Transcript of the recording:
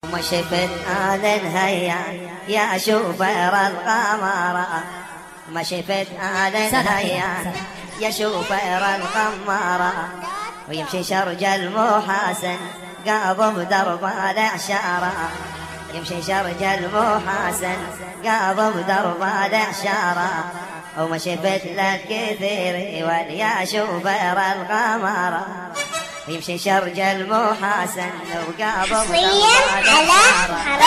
ما شفت آل هيا يا شوفير القمر، ما شفت آل هيا يا شوفير القمر، ويمشي شرج المحاسن قاضب درب الإعشارة، يمشي شرج المحاسن قاضب درب الإعشارة، وما شفت للكثير واليا شوفير القمر، يمشي شرج المحاسن وقاضب درب الإعشارة.